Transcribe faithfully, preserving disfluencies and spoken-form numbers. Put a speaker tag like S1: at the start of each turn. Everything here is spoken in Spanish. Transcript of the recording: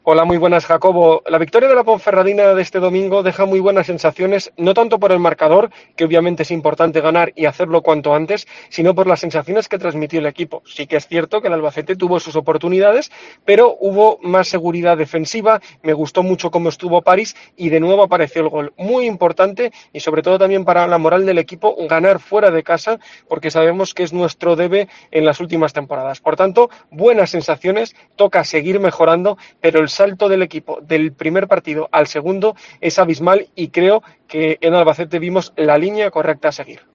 S1: Hola, muy buenas, Jacobo. La victoria de la Ponferradina de este domingo deja muy buenas sensaciones, no tanto por el marcador, que obviamente es importante ganar y hacerlo cuanto antes, sino por las sensaciones que transmitió el equipo. Sí que es cierto que el Albacete tuvo sus oportunidades, pero hubo más seguridad defensiva, me gustó mucho cómo estuvo París y de nuevo apareció el gol. Muy importante y sobre todo también para la moral del equipo ganar fuera de casa, porque sabemos que es nuestro debe en las últimas temporadas. Por tanto, buenas sensaciones, toca seguir mejorando, pero el salto del equipo del primer partido al segundo es abismal y creo que en Albacete vimos la línea correcta a seguir.